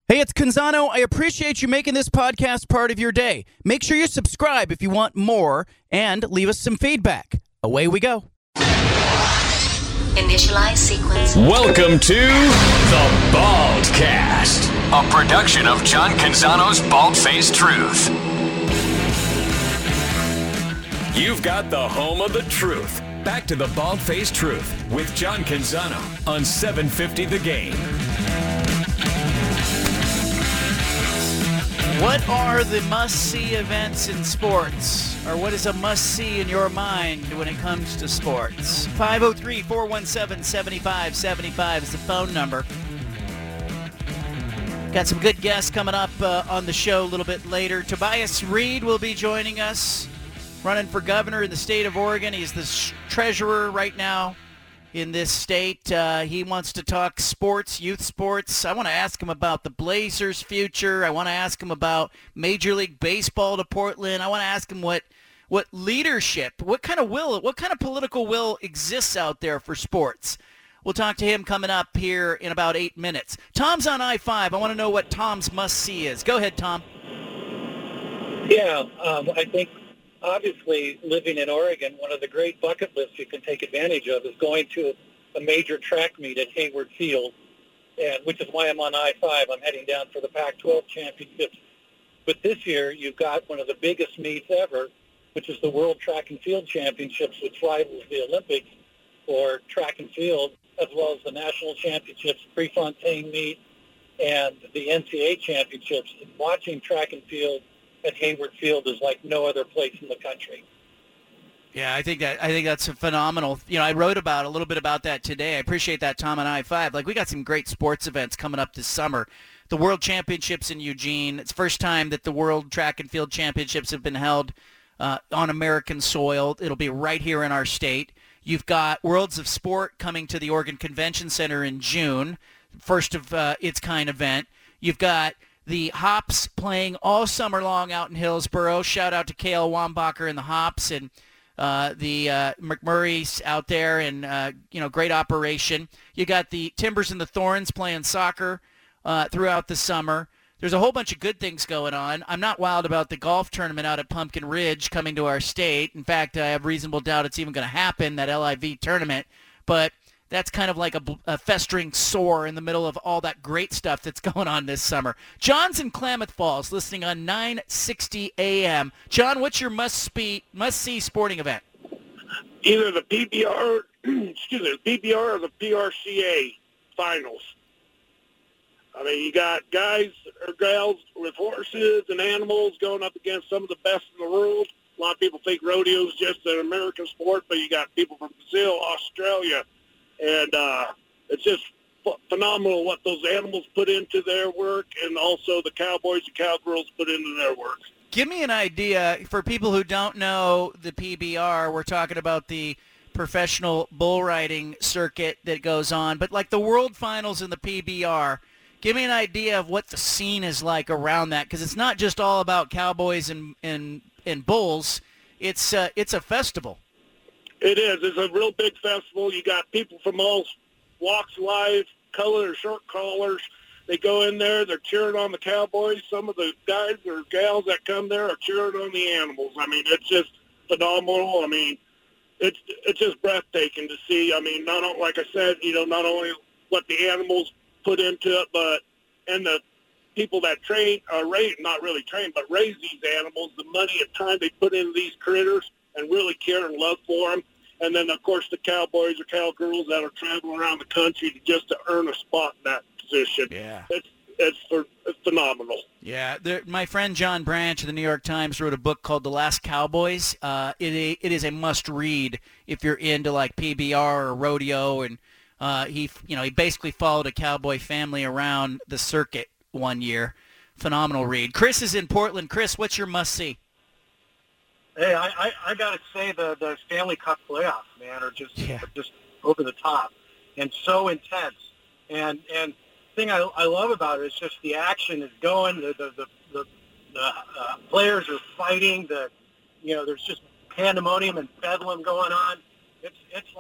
Hey, it's Canzano. I appreciate you making this podcast part of your day. Make sure you subscribe if you want more and leave us some feedback. Away we go. Initialize sequence. Welcome to The Baldcast, a production of John Canzano's Bald-Faced Truth. You've got the home of the truth. Back to The Bald-Faced Truth with John Canzano on 750 The Game. What are the must-see events in sports? Or what is a must-see in your mind when it comes to sports? 503-417-7575 is the phone number. Got some good guests coming up on the show a little bit later. Tobias Reed will be joining us, running for governor in the state of Oregon. He's the treasurer right now in this state. He wants to talk sports, youth sports. I want to ask him about the Blazers' future. I want to ask him about Major League Baseball to Portland. I want to ask him what leadership, what kind of political will exists out there for sports. We'll talk to him coming up here in about 8 minutes. Tom's on I-5. I want to know what Tom's must-see is. Go ahead, Tom. Yeah, I think obviously, living in Oregon, one of the great bucket lists you can take advantage of is going to a major track meet at Hayward Field, and which is why I'm on I-5. I'm heading down for the Pac-12 championships. But this year, you've got one of the biggest meets ever, which is the World Track and Field Championships, which rivals the Olympics for track and field, as well as the National Championships, Prefontaine meet, and the NCAA Championships. And watching track and field at Hayward Field is like no other place in the country. Yeah, I think that's a phenomenal. I wrote a little bit about that today. I appreciate that, Tom, on I-5. Like, we got some great sports events coming up this summer. The World Championships in Eugene. It's the first time that the World Track and Field Championships have been held on American soil. It'll be right here in our state. You've got Worlds of Sport coming to the Oregon Convention Center in June, first of its kind event. You've got the Hops playing all summer long out in Hillsboro. Shout out to Cale Wambacher and the Hops and the McMurrays out there, and great operation. You got the Timbers and the Thorns playing soccer throughout the summer. There's a whole bunch of good things going on. I'm not wild about the golf tournament out at Pumpkin Ridge coming to our state. In fact, I have reasonable doubt it's even going to happen, that LIV tournament. But that's kind of like a festering sore in the middle of all that great stuff that's going on this summer. John's in Klamath Falls, listening on 960 AM. John, what's your must-see sporting event? Either the PBR, or the PRCA finals. I mean, you got guys or gals with horses and animals going up against some of the best in the world. A lot of people think rodeo is just an American sport, but you got people from Brazil, Australia, and it's just phenomenal what those animals put into their work, and also the cowboys and cowgirls put into their work. Give me an idea, for people who don't know the PBR, we're talking about the professional bull riding circuit that goes on, but like the World Finals in the PBR, give me an idea of what the scene is like around that, because it's not just all about cowboys and bulls. It's a festival. It is. It's a real big festival. You got people from all walks of life, color, short collars. They go in there. They're cheering on the cowboys. Some of the guys or gals that come there are cheering on the animals. I mean, it's just phenomenal. I mean, it's just breathtaking to see. I mean, like I said, not only what the animals put into it, and the people that train, not really train, but raise these animals, the money and time they put into these critters, and really care and love for them. And then, of course, the cowboys or cowgirls that are traveling around the country just to earn a spot in that position. Yeah. It's phenomenal. Yeah. My friend John Branch of the New York Times wrote a book called The Last Cowboys. It is a must-read if you're into, like, PBR or rodeo. And he basically followed a cowboy family around the circuit one year. Phenomenal read. Chris is in Portland. Chris, what's your must-see? Hey, I got to say the Stanley Cup playoffs, man, are just over the top and so intense. And the thing I love about it is just the action is going. The players are fighting. There's just pandemonium and bedlam going on. It's like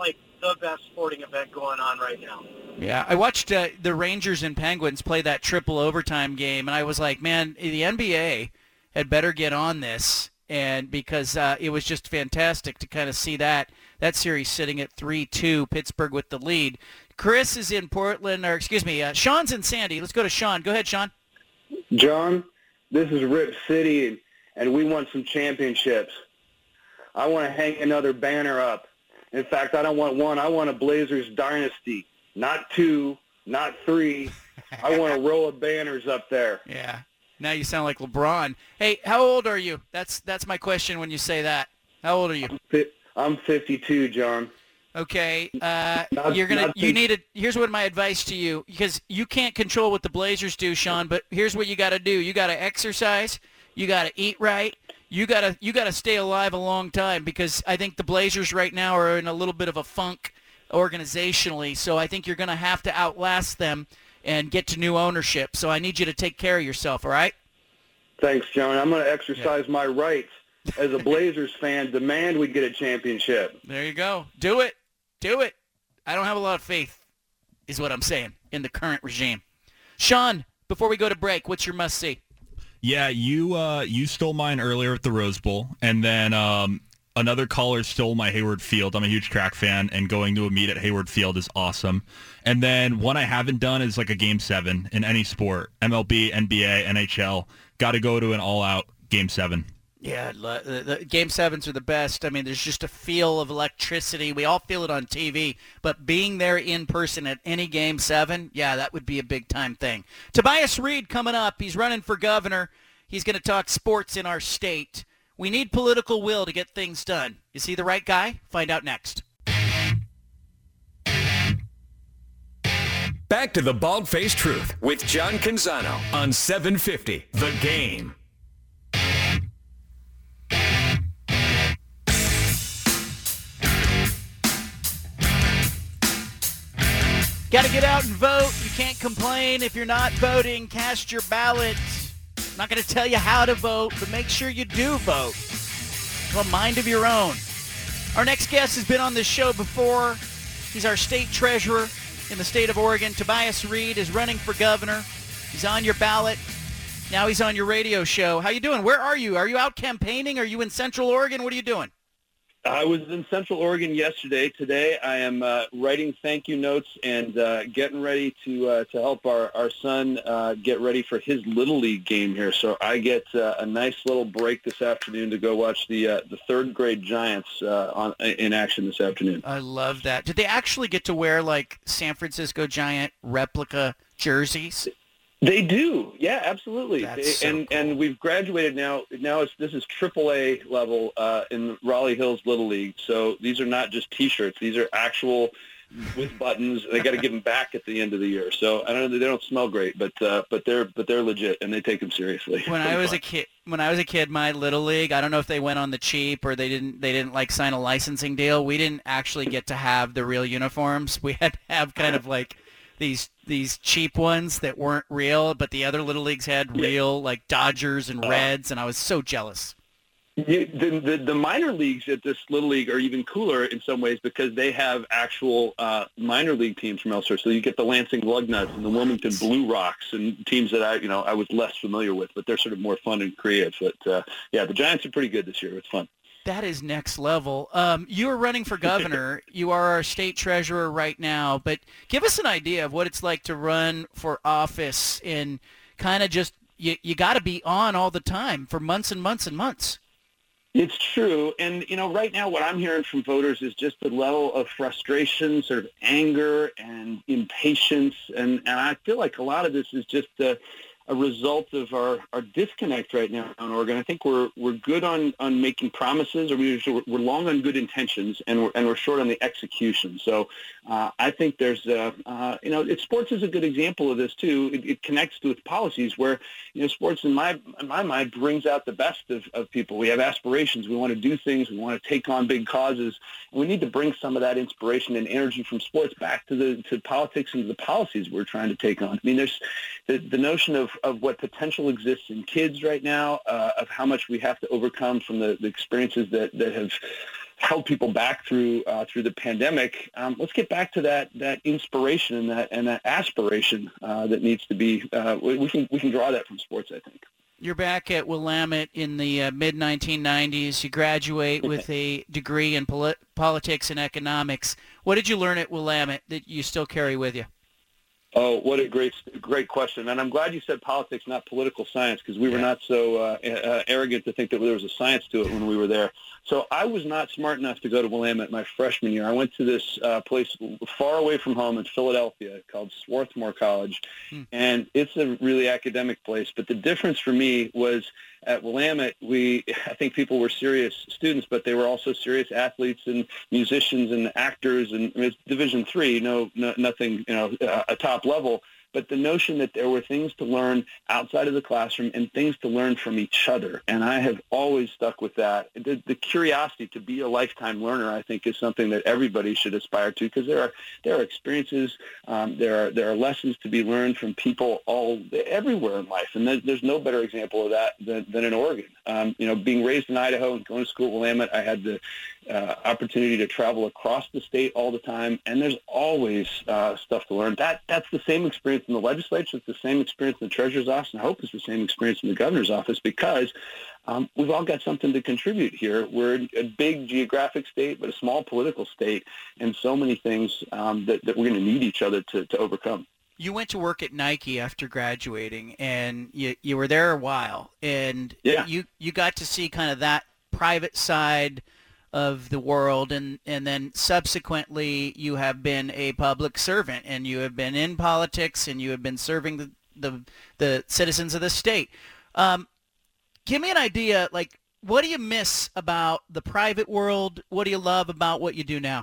the best sporting event going on right now. Yeah, I watched the Rangers and Penguins play that triple overtime game, and I was like, man, the NBA had better get on this, and because it was just fantastic to kind of see that series sitting at 3-2, Pittsburgh with the lead. Chris is in Portland, or excuse me, Sean's in Sandy. Let's go to Sean. Go ahead, Sean. John, this is Rip City, and we want some championships. I want to hang another banner up. In fact, I don't want one. I want a Blazers dynasty. Not 2, not 3. I want a row of banners up there. Yeah. Now you sound like LeBron. Hey, how old are you? That's my question when you say that. How old are you? I'm 52, John. Okay. Here's what my advice to you, because you can't control what the Blazers do, Sean, but here's what you got to do. You got to exercise. You got to eat right. You got to stay alive a long time, because I think the Blazers right now are in a little bit of a funk organizationally, so I think you're going to have to outlast them and get to new ownership. So I need you to take care of yourself, all right? Thanks, John. I'm going to exercise my rights as a Blazers fan, demand we get a championship. There you go. Do it. Do it. I don't have a lot of faith, is what I'm saying, in the current regime. Sean, before we go to break, what's your must-see? Yeah, you stole mine earlier at the Rose Bowl, and then another caller stole my Hayward Field. I'm a huge track fan, and going to a meet at Hayward Field is awesome. And then one I haven't done is like a Game 7 in any sport, MLB, NBA, NHL. Got to go to an all-out Game 7. Yeah, the Game 7s are the best. I mean, there's just a feel of electricity. We all feel it on TV, but being there in person at any Game 7, yeah, that would be a big-time thing. Tobias Reed coming up. He's running for governor. He's going to talk sports in our state. We need political will to get things done. Is he the right guy? Find out next. Back to the Bald-Faced Truth with John Canzano on 750 The Game. Got to get out and vote. You can't complain if you're not voting. Cast your ballot. I'm not going to tell you how to vote, but make sure you do vote. Have a mind of your own. Our next guest has been on this show before. He's our state treasurer in the state of Oregon. Tobias Reed is running for governor. He's on your ballot. Now he's on your radio show. How you doing? Where are you? Are you out campaigning? Are you in Central Oregon? What are you doing? I was in Central Oregon yesterday. Today I am writing thank you notes and getting ready to help our son get ready for his Little League game here. So I get a nice little break this afternoon to go watch the third grade Giants in action this afternoon. I love that. Did they actually get to wear like San Francisco Giant replica jerseys? They do, yeah, absolutely. Cool. And we've graduated now. This is AAA level in Raleigh Hills Little League. So these are not just T-shirts; these are actual with buttons. They got to give them back at the end of the year. So I don't know, they don't smell great, but they're legit and they take them seriously. When I was a kid, my Little League, I don't know if they went on the cheap or they didn't like sign a licensing deal. We didn't actually get to have the real uniforms. We had to have kind of like these cheap ones that weren't real, but the other Little Leagues had real, like Dodgers and Reds, and I was so jealous. The minor leagues at this Little League are even cooler in some ways because they have actual minor league teams from elsewhere. So you get the Lansing Lugnuts and the Wilmington Blue Rocks and teams that I was less familiar with, but they're sort of more fun and creative. But the Giants are pretty good this year. It's fun. That is next level. You are running for governor. You are our state treasurer right now, but give us an idea of what it's like to run for office and kind of just, you got to be on all the time for months and months and months. It's true. And, right now what I'm hearing from voters is just the level of frustration, sort of anger and impatience. And I feel like a lot of this is just a result of our disconnect right now in Oregon. I think we're good on making promises, or we're long on good intentions, and we're short on the execution. So I think there's sports is a good example of this too. It connects with policies where sports in my mind brings out the best of people. We have aspirations. We want to do things. We want to take on big causes, and we need to bring some of that inspiration and energy from sports back to politics and to the policies we're trying to take on. I mean, there's the notion of what potential exists in kids right now, of how much we have to overcome from the experiences that have held people back through the pandemic. Let's get back to that inspiration and that aspiration that needs to be. We can draw that from sports, I think. You're back at Willamette in the mid-1990s. You graduate with a degree in politics and economics. What did you learn at Willamette that you still carry with you? Oh, what a great question. And I'm glad you said politics, not political science, because we were not so arrogant to think that there was a science to it when we were there. So I was not smart enough to go to Willamette my freshman year. I went to this place far away from home in Philadelphia called Swarthmore College, and it's a really academic place. But the difference for me was at Willamette, I think people were serious students, but they were also serious athletes and musicians and actors, and I mean, it's Division III, nothing, a top level. But the notion that there were things to learn outside of the classroom and things to learn from each other. And I have always stuck with that. The curiosity to be a lifetime learner, I think, is something that everybody should aspire to, because there are experiences, there are lessons to be learned from people everywhere in life. And there's no better example of that than in Oregon. Being raised in Idaho and going to school at Willamette, I had the opportunity to travel across the state all the time, and there's always stuff to learn. That's the same experience in the legislature. It's the same experience in the treasurer's office, and I hope it's the same experience in the governor's office, because we've all got something to contribute here. We're a big geographic state, but a small political state, and so many things that we're going to need each other to overcome. You went to work at Nike after graduating, and you were there a while, and you got to see kind of that private side of the world, and then subsequently you have been a public servant, and you have been in politics, and you have been serving the citizens of the state. Give me an idea, like, what do you miss about the private world? What do you love about what you do now?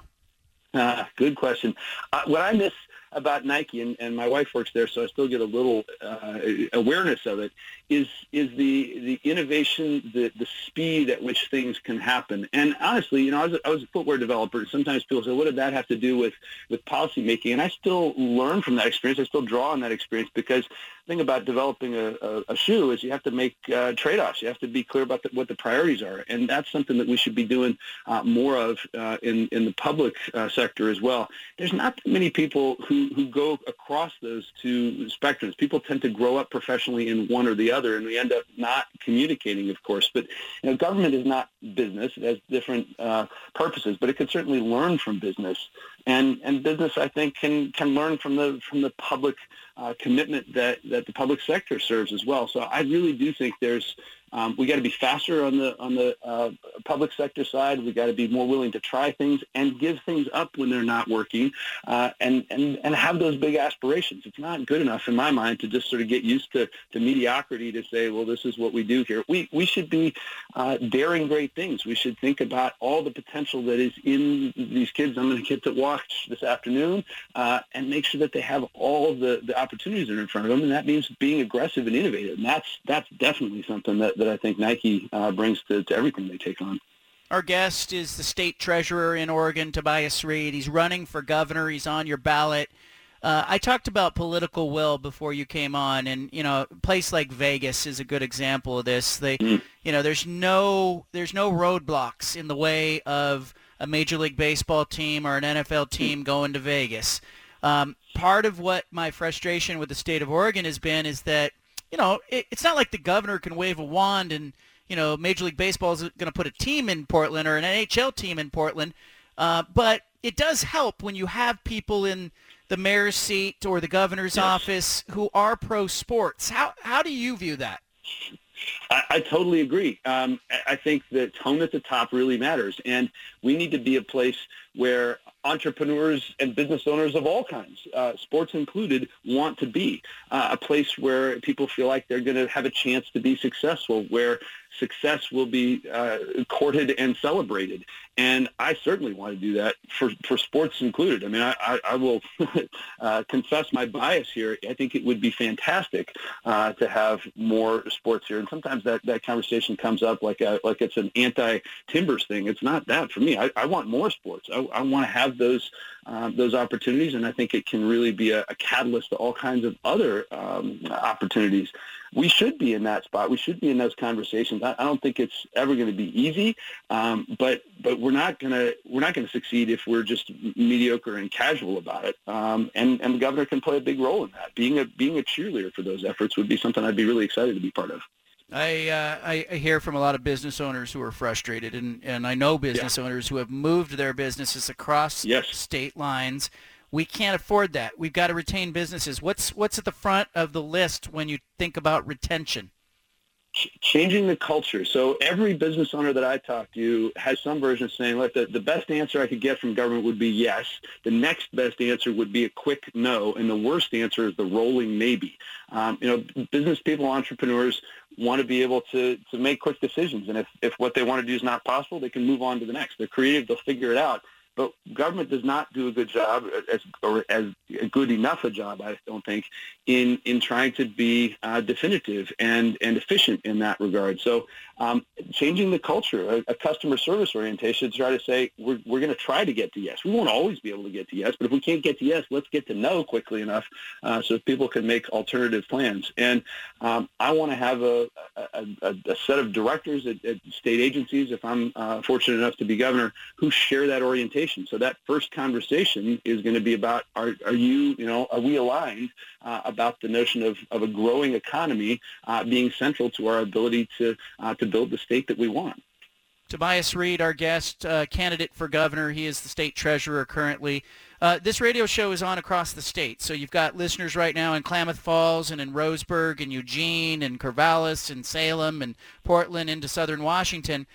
Good question. What I miss about Nike, and my wife works there, so I still get a little awareness of it, is the innovation, the speed at which things can happen. And honestly, I was a footwear developer. Sometimes people say, what did that have to do with policy making? And I still learn from that experience. I still draw on that experience, because the thing about developing a shoe is you have to make trade-offs. You have to be clear about what the priorities are. And that's something that we should be doing more of in the public sector as well. There's not many people who go across those two spectrums. People tend to grow up professionally in one or the other, and we end up not communicating, of course. But government is not business. It has different purposes, but it can certainly learn from business. And business, I think, can learn from the public commitment that the public sector serves as well. So I really do think there's we got to be faster on the public sector side. We got to be more willing to try things and give things up when they're not working, and have those big aspirations. It's not good enough in my mind to just sort of get used to mediocrity, to say, well, this is what we do here. We should be daring great things. We should think about all the potential that is in these kids I'm going to get to watch this afternoon, and make sure that they have all the opportunities that are in front of them. And that means being aggressive and innovative. And that's definitely something that I think Nike brings to everything they take on. Our guest is the state treasurer in Oregon, Tobias Read. He's running for governor. He's on your ballot. I talked about political will before you came on, and a place like Vegas is a good example of this. There's no roadblocks in the way of a Major League Baseball team or an NFL team going to Vegas. Part of what my frustration with the state of Oregon has been is that it's not like the governor can wave a wand and, Major League Baseball is going to put a team in Portland or an NHL team in Portland. But it does help when you have people in the mayor's seat or the governor's office who are pro sports. How do you view that? I totally agree. I think the tone at the top really matters, and we need to be a place where entrepreneurs and business owners of all kinds, sports included, want to be. A place where people feel like they're going to have a chance to be successful, where success will be courted and celebrated. And I certainly want to do that for sports included. I mean, I will confess my bias here. I think it would be fantastic to have more sports here. And sometimes times that conversation comes up like it's an anti-Timbers thing. It's not that for me. I want more sports. I want to have those opportunities, and I think it can really be a catalyst to all kinds of other opportunities. We should be in that spot. We should be in those conversations. I don't think it's ever going to be easy, but we're not going to succeed if we're just mediocre and casual about it. And the governor can play a big role in that. Being a cheerleader for those efforts would be something I'd be really excited to be part of. I hear from a lot of business owners who are frustrated, and I know business owners who have moved their businesses across state lines. We can't afford that. We've got to retain businesses. What's at the front of the list when you think about retention? Changing the culture. So every business owner that I talk to has some version of saying, look, the best answer I could get from government would be yes. The next best answer would be a quick no. And the worst answer is the rolling maybe. Business people, entrepreneurs want to be able to make quick decisions. And if what they want to do is not possible, they can move on to the next. They're creative. They'll figure it out. But government does not do a good job, as good enough a job, I don't think, in trying to be definitive and efficient in that regard. So changing the culture, a customer service orientation to try to say we're going to try to get to yes. We won't always be able to get to yes, but if we can't get to yes, let's get to no quickly enough so people can make alternative plans. And I want to have a set of directors at state agencies, if I'm fortunate enough to be governor, who share that orientation. So that first conversation is going to be about are we aligned about the notion of a growing economy being central to our ability to build the state that we want. Tobias Read, our guest, candidate for governor. He is the state treasurer currently. This radio show is on across the state, so you've got listeners right now in Klamath Falls and in Roseburg and Eugene and Corvallis and Salem and Portland into southern Washington.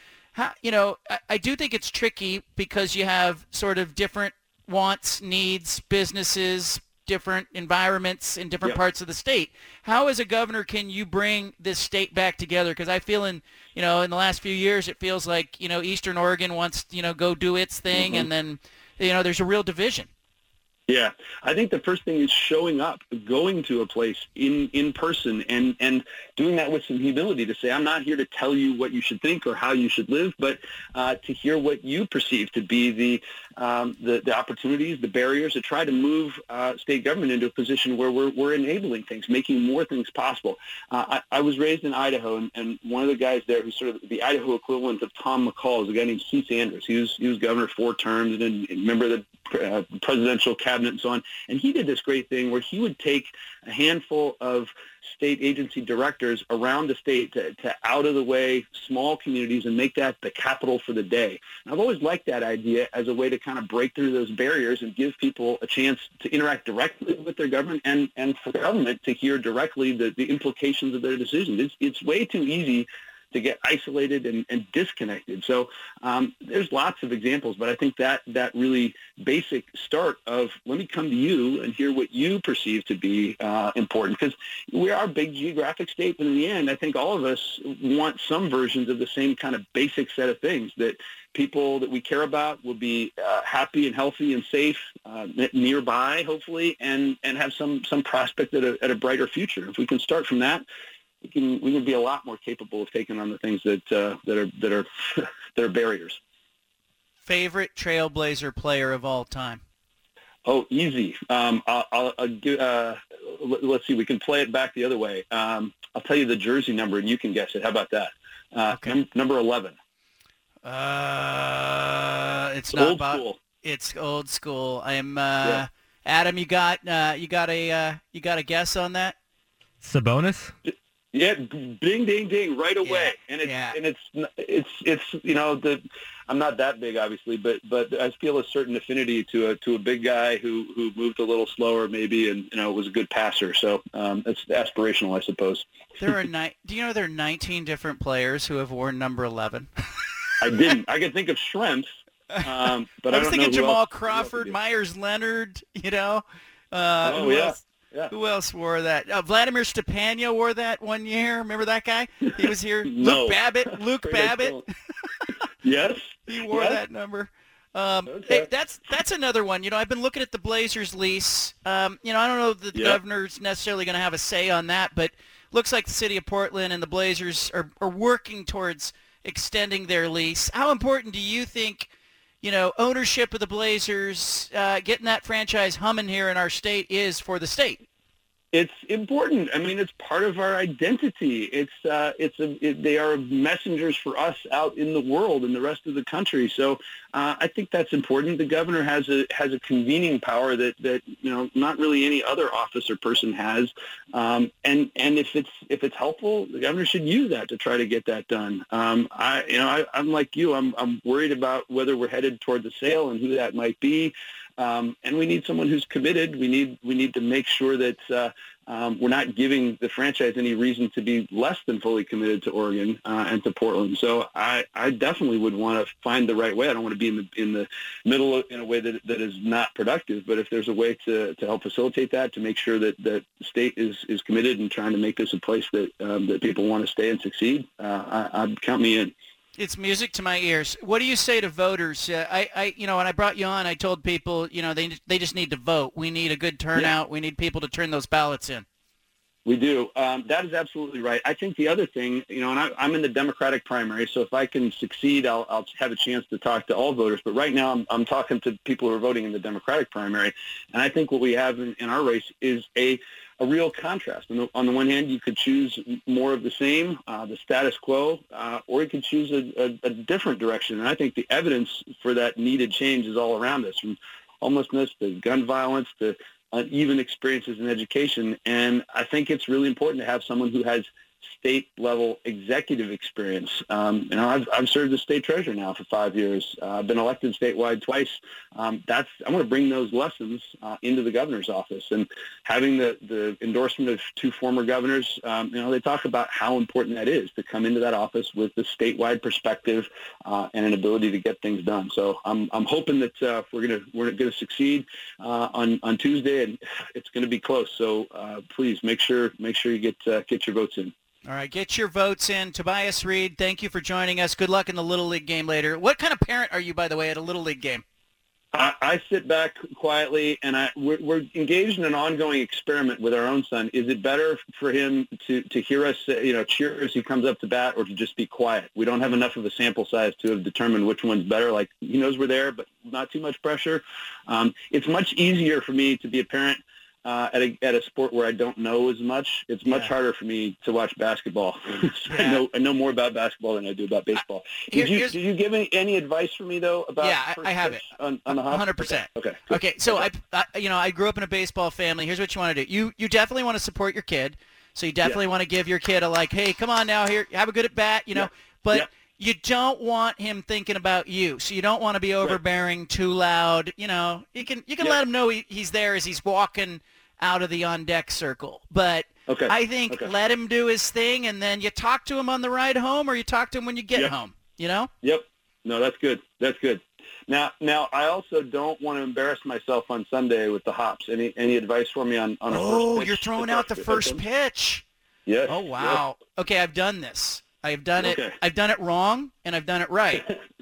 I do think it's tricky because you have sort of different wants, needs, businesses, different environments in different parts of the state. How, as a governor, can you bring this state back together? Because I feel in the last few years, it feels like, Eastern Oregon wants, go do its thing, and then, there's a real division. Yeah, I think the first thing is showing up, going to a place in person, and doing that with some humility to say, I'm not here to tell you what you should think or how you should live, but to hear what you perceive to be the opportunities, the barriers, to try to move state government into a position where we're enabling things, making more things possible. I was raised in Idaho, and one of the guys there who's sort of the Idaho equivalent of Tom McCall is a guy named Keith Sanders. He was governor 4 terms and a member of the presidential cabinet and so on. And he did this great thing where he would take a handful of state agency directors around the state to out-of-the-way small communities and make that the capital for the day. And I've always liked that idea as a way to kind of break through those barriers and give people a chance to interact directly with their government and for government to hear directly the implications of their decisions. It's way too easy to get isolated and disconnected. So there's lots of examples, but I think that really basic start of let me come to you and hear what you perceive to be important, because we are a big geographic state, but in the end, I think all of us want some versions of the same kind of basic set of things, that people that we care about will be happy and healthy and safe nearby, hopefully, and have some prospect at a brighter future. If we can start from that, we can be a lot more capable of taking on the things that are barriers. Favorite Trailblazer player of all time? Oh, easy. I'll let's see. We can play it back the other way. I'll tell you the jersey number, and you can guess it. How about that? Okay. Number 11. It's not old about. School. It's old school. Adam. You got a guess on that? Sabonis. Yeah, ding, ding, ding, right away. Yeah. And it's I'm not that big, obviously, but I feel a certain affinity to a big guy who moved a little slower, maybe, and was a good passer. So it's aspirational, I suppose. Do you know there are 19 different players who have worn number 11? I didn't. I could think of Schrempf, but I was thinking know Jamal Crawford, Myers Leonard. Yeah. Who else wore that? Vladimir Stepanio wore that one year. Remember that guy? He was here. No. Luke Babbitt. Yes. He wore that number. Hey, that's another one. I've been looking at the Blazers lease. I don't know that the governor's necessarily going to have a say on that, but looks like the city of Portland and the Blazers are working towards extending their lease. How important do you think, ownership of the Blazers, getting that franchise humming here in our state is for the state? It's important. I mean, it's part of our identity. They are messengers for us out in the world and the rest of the country. So I think that's important. The governor has a convening power that not really any other office or person has. And if it's helpful, the governor should use that to try to get that done. I'm like you. I'm worried about whether we're headed toward the sale and who that might be. And we need someone who's committed. We need to make sure that we're not giving the franchise any reason to be less than fully committed to Oregon and to Portland. So I definitely would want to find the right way. I don't want to be in the middle in a way that is not productive. But if there's a way to help facilitate that, to make sure that the state is committed and trying to make this a place that people want to stay and succeed, I'd count me in. It's music to my ears. What do you say to voters? When I brought you on, I told people, they just need to vote. We need a good turnout. Yeah. We need people to turn those ballots in. We do. That is absolutely right. I think the other thing, and I'm in the Democratic primary, so if I can succeed, I'll have a chance to talk to all voters. But right now, I'm talking to people who are voting in the Democratic primary, and I think what we have in our race is a real contrast. On the one hand, you could choose more of the same, the status quo, or you could choose a different direction. And I think the evidence for that needed change is all around us, from homelessness to gun violence to uneven experiences in education. And I think it's really important to have someone who has state-level executive experience. I've served as state treasurer now for 5 years. I've been elected statewide twice. I want to bring those lessons into the governor's office. And having the endorsement of two former governors, they talk about how important that is to come into that office with the statewide perspective and an ability to get things done. So I'm hoping that we're gonna succeed on Tuesday, and it's going to be close. So please make sure you get your votes in. All right, get your votes in. Tobias Reed, thank you for joining us. Good luck in the Little League game later. What kind of parent are you, by the way, at a Little League game? I sit back quietly, and we're engaged in an ongoing experiment with our own son. Is it better for him to hear us, cheer as he comes up to bat, or to just be quiet? We don't have enough of a sample size to have determined which one's better. Like, he knows we're there, but not too much pressure. It's much easier for me to be a parent at a sport where I don't know as much. It's much harder for me to watch basketball. I know more about basketball than I do about baseball. Did you give any advice for me though about? Yeah, I have it on the hop? 100%. Okay. So I grew up in a baseball family. Here's what you want to do. You definitely want to support your kid. So you definitely want to give your kid hey, come on now, here, have a good at bat, but. You don't want him thinking about you, so you don't want to be overbearing, too loud. You can let him know he's there as he's walking out of the on-deck circle. But I think let him do his thing, and then you talk to him on the ride home, or you talk to him when you get home. Yep. No, that's good. Now, I also don't want to embarrass myself on Sunday with the hops. Any advice for me on a first pitch? You're throwing out the first pitch. Yes. Oh, wow. Yes. Okay, I've done this. I've done it. I've done it wrong, and I've done it right.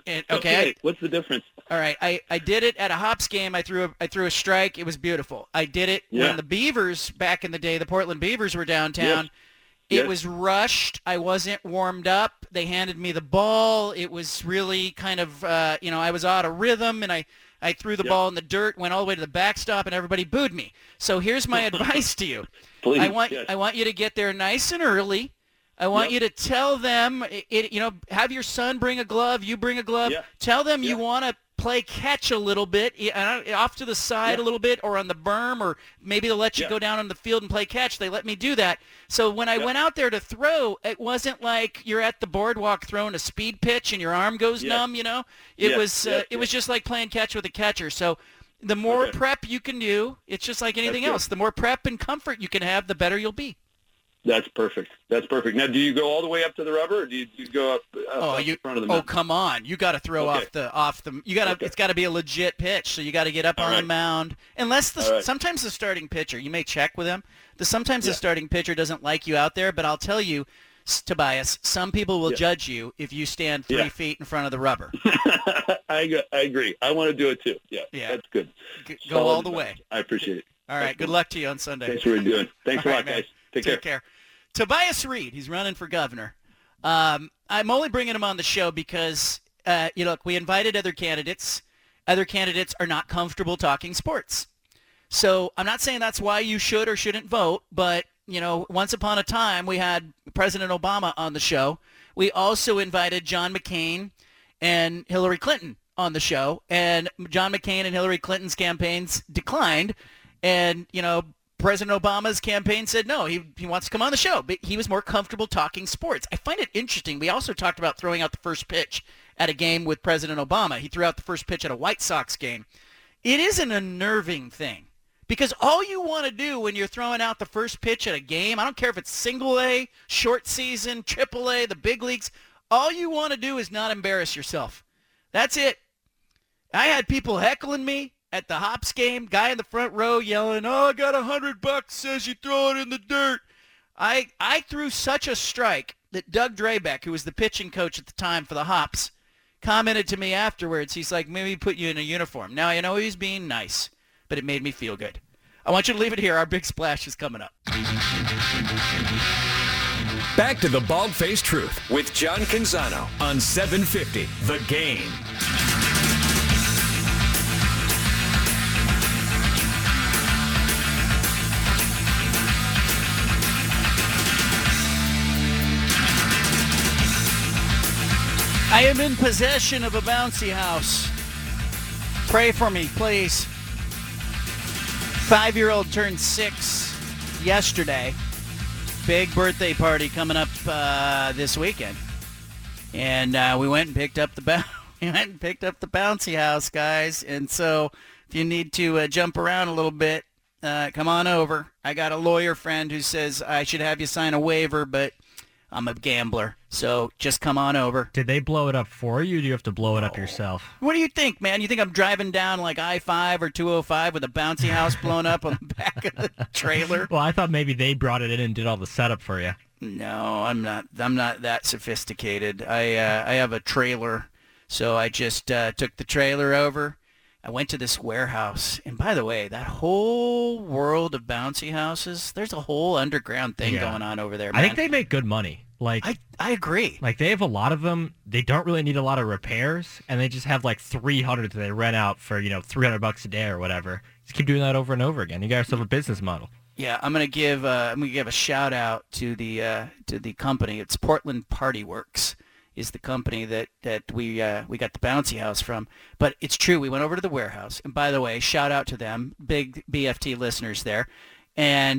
What's the difference? All right. I did it at a Hops game. I threw a strike. It was beautiful. I did it when the Beavers back in the day, the Portland Beavers were downtown. Yes. It was rushed. I wasn't warmed up. They handed me the ball. It was really kind of I was out of rhythm, and I threw the ball in the dirt, went all the way to the backstop, and everybody booed me. So here's my advice to you. Please. I want you to get there nice and early. I want you to tell them, have your son bring a glove, you bring a glove. Yeah. Tell them you want to play catch a little bit, off to the side a little bit, or on the berm, or maybe they'll let you go down on the field and play catch. They let me do that. So when I went out there to throw, it wasn't like you're at the boardwalk throwing a speed pitch and your arm goes numb, It was just like playing catch with a catcher. So the more prep you can do, it's just like anything else. The more prep and comfort you can have, the better you'll be. That's perfect. Now, do you go all the way up to the rubber, or do you go up in front of the mound? Oh, come on! You got to throw off the. You got to. It's got to be a legit pitch. So you got to get up on the mound. Unless sometimes the starting pitcher, you may check with him. Sometimes the starting pitcher doesn't like you out there, but I'll tell you, Tobias, some people will judge you if you stand 3 feet in front of the rubber. I agree. I want to do it too. Yeah. That's good. Go all the way. I appreciate it. All right. Good luck to you on Sunday. Thanks for doing. Thanks a lot, guys. Take care. Tobias Reed, he's running for governor. I'm only bringing him on the show because, look, we invited other candidates. Other candidates are not comfortable talking sports. So I'm not saying that's why you should or shouldn't vote, but, once upon a time we had President Obama on the show. We also invited John McCain and Hillary Clinton on the show, and John McCain and Hillary Clinton's campaigns declined, and, President Obama's campaign said no, he wants to come on the show, but he was more comfortable talking sports. I find it interesting. We also talked about throwing out the first pitch at a game with President Obama. He threw out the first pitch at a White Sox game. It is an unnerving thing because all you want to do when you're throwing out the first pitch at a game, I don't care if it's single A, short season, triple A, the big leagues, all you want to do is not embarrass yourself. That's it. I had people heckling me at the Hops game, guy in the front row yelling, "Oh, I got $100, says you throw it in the dirt." I threw such a strike that Doug Drabeck, who was the pitching coach at the time for the Hops, commented to me afterwards. He's like, "Maybe put you in a uniform." Now, I know he's being nice, but it made me feel good. I want you to leave it here. Our big splash is coming up. Back to the Bald-Faced Truth with John Canzano on 750 The Game. I am in possession of a bouncy house. Pray for me, please. 5-year-old turned 6 yesterday. Big birthday party coming up this weekend. And we went and picked up the bouncy house, guys. And so if you need to jump around a little bit, come on over. I got a lawyer friend who says I should have you sign a waiver, but I'm a gambler, so just come on over. Did they blow it up for you, or do you have to blow it up yourself? What do you think, man? You think I'm driving down like I-5 or 205 with a bouncy house blown up on the back of the trailer? Well, I thought maybe they brought it in and did all the setup for you. No, I'm not that sophisticated. I have a trailer, so I just took the trailer over. I went to this warehouse, and by the way, that whole world of bouncy houses, there's a whole underground thing going on over there, man. I think they make good money. Like I agree. Like they have a lot of them. They don't really need a lot of repairs, and they just have like 300 that they rent out for $300 a day or whatever. Just keep doing that over and over again. You got yourself a business model. Yeah, I'm gonna give a shout out to the company. It's Portland Party Works is the company that we got the bouncy house from. But it's true. We went over to the warehouse, and by the way, shout out to them, big BFT listeners there. And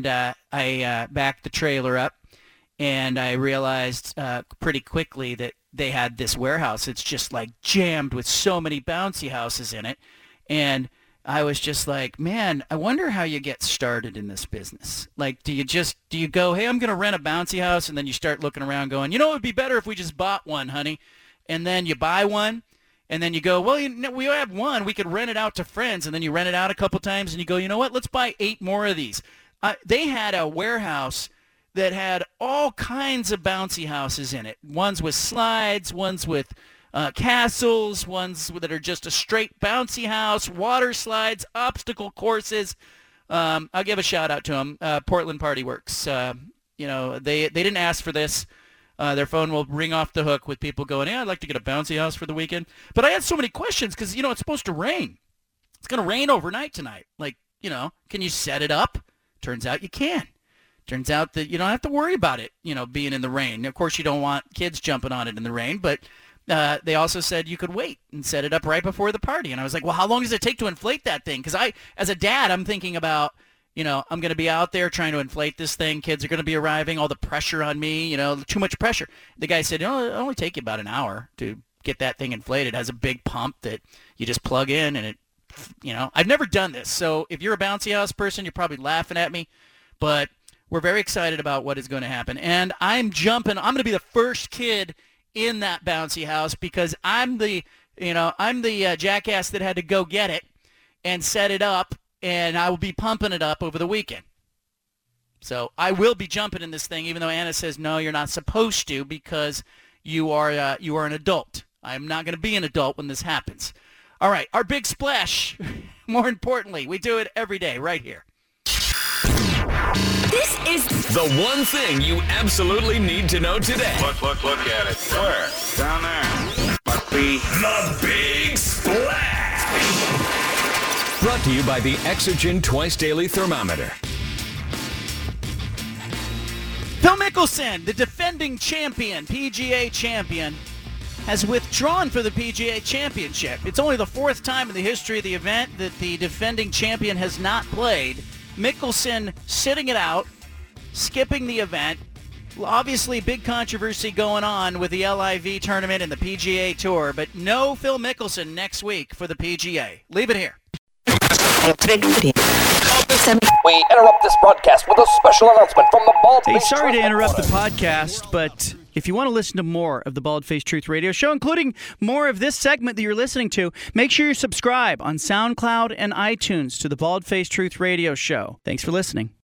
I backed the trailer up, and I realized pretty quickly that they had this warehouse. It's just like jammed with so many bouncy houses in it, and I was just like, man, I wonder how you get started in this business. Like, do you go, hey, I'm going to rent a bouncy house, and then you start looking around going, it would be better if we just bought one, honey. And then you buy one, and then you go, well, we have one. We could rent it out to friends, and then you rent it out a couple times, and you go, you know what, let's buy 8 more of these. They had a warehouse that had all kinds of bouncy houses in it. Ones with slides, ones with castles, ones that are just a straight bouncy house, water slides, obstacle courses. I'll give a shout out to them. Portland Party Works. They didn't ask for this. Their phone will ring off the hook with people going, I'd like to get a bouncy house for the weekend. But I had so many questions because, it's supposed to rain. It's going to rain overnight tonight. Like, can you set it up? Turns out you can. Turns out that you don't have to worry about it, being in the rain. Of course, you don't want kids jumping on it in the rain, but they also said you could wait and set it up right before the party. And I was like, well, how long does it take to inflate that thing? Because as a dad, I'm thinking about, I'm going to be out there trying to inflate this thing. Kids are going to be arriving, all the pressure on me, too much pressure. The guy said, it'll only take you about an hour to get that thing inflated. It has a big pump that you just plug in and it, I've never done this. So if you're a bouncy house person, you're probably laughing at me, but we're very excited about what is going to happen. And I'm going to be the first kid in that bouncy house because I'm the jackass that had to go get it and set it up, and I will be pumping it up over the weekend. So I will be jumping in this thing, even though Anna says, no, you're not supposed to because you are an adult. I'm not going to be an adult when this happens. All right, our big splash. More importantly, we do it every day right here. This is the one thing you absolutely need to know today. Look at it. Where? Down there. Must be The Big Splash. Brought to you by the Exergen Twice Daily Thermometer. Phil Mickelson, the defending champion, PGA champion, has withdrawn for the PGA Championship. It's only the fourth time in the history of the event that the defending champion has not played. Mickelson sitting it out, skipping the event. Obviously, big controversy going on with the LIV tournament and the PGA Tour, but no Phil Mickelson next week for the PGA. Leave it here. We interrupt this broadcast with a special announcement from the Bald Hey, Face sorry to Truth interrupt the Headquarters. podcast, but if you want to listen to more of the Bald Face Truth Radio Show, including more of this segment that you're listening to, make sure you subscribe on SoundCloud and iTunes to the Bald Face Truth Radio Show. Thanks for listening.